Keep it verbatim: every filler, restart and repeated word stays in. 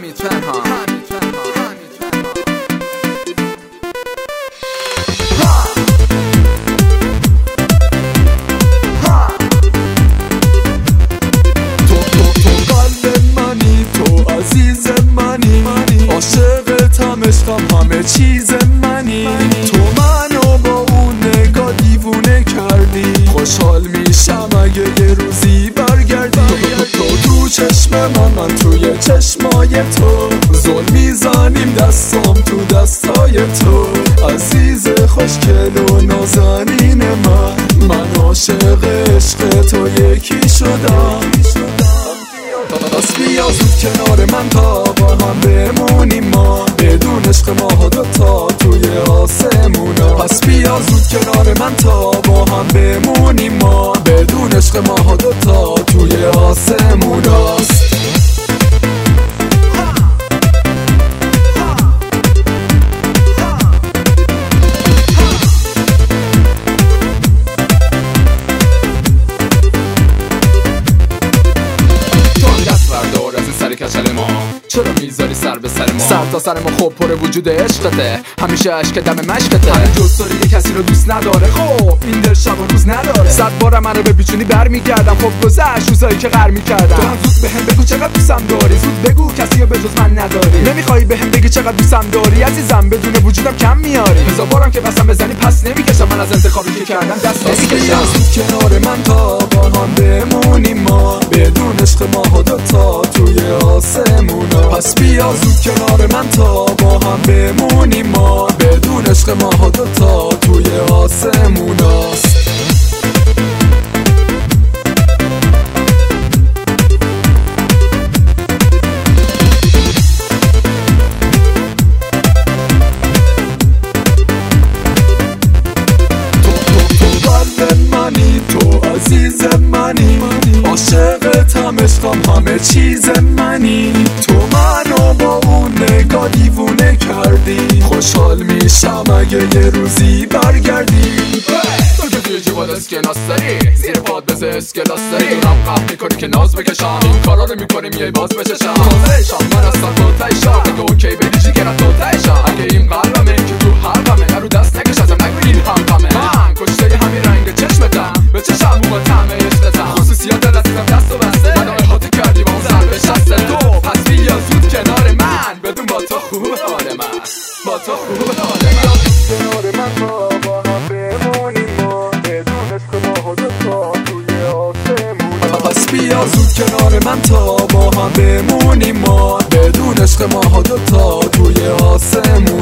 حمید پنهان. عاشقتم، عشقم، همه چیز منی. تو منو با اون نگاه دیوونه کردی. خوشحال میشم اگه یه روزی برگردی. تو تو چشم من، من توی چشمای تو. زل میزنیم دستام تو دستای تو. عزیز خوشگل و نازنین من، من عاشق عشق تو یکی شدم. پس بیا زود کنار من تا با هم بمونیم ما، بدون عشق ما دوتا توی آسمونا. پس بیا زود کنار من تا با هم بمونیم ما، بدون عشق ما دوتا توی آسموناست. کچل ما چرا میذاری سر به سر ما؟ سر تا سر ما خوب پر وجود عشقته، همیشه عشق دم مشقته. همین جز داری یه کسی رو دوست نداره، خب این دل شب و روز نداره. صد بار منو به بیچونی برمیگردم، خب گذشت روزایی که غر میکردم. تو هم زود بهم بگو چقدر دوستم داری، زود بگو کسی رو به جز من نداری. نمیخوای بهم بگی چقدر دوستم داری، عزیزم بدون وجودم کم میاری. هزار بارم که قسم بزنی پس نمیکشم، من از انتخابی که کردم دست نمیکشم. کنار من تا با هم بمونیم ما، بدون عشق ما دوتا توی آسمونا. پس بیا زود کنار من تا با هم بمونیم ما، بدون عشق ما دوتا توی آسموناست. تو عزیز منی، عاشقتم، عشقم، همه چیز منی. تو منو با اون نگاه دیوونه کردی. خوشحال میشم اگه یه روزی برگردی. تو که توی جیبات اسکناس داری، زیر پاد بزه اسکلاس داری. دونم قهر میکنی که ناز بکشم، این کارا رو میکنی میای باز بچشم. تازهشم من اصلا تو تایشم، اگه اوکی بری جیگرم تو تایشم. اگه این قلبمه که تو حلقمه، نرو دست نکش ازم، نگو این همقمه. من کشته همین رنگ چشمتم، به چشم اون طعم عشقتم. خصوصیات لطیفم دست و بسته، من احاطه کردی با اون سر به شسته تو. پس بیا زود کنار من، بدون با تو خوب حال من، با تو خوب حال من. کنار من تا با هم بمونیم ما، بدون عشق ما دوتا توی آسمونا. پس بیا زود کنار من تا با هم بمونیم ما، بدون عشق ما دوتا توی آسمونا.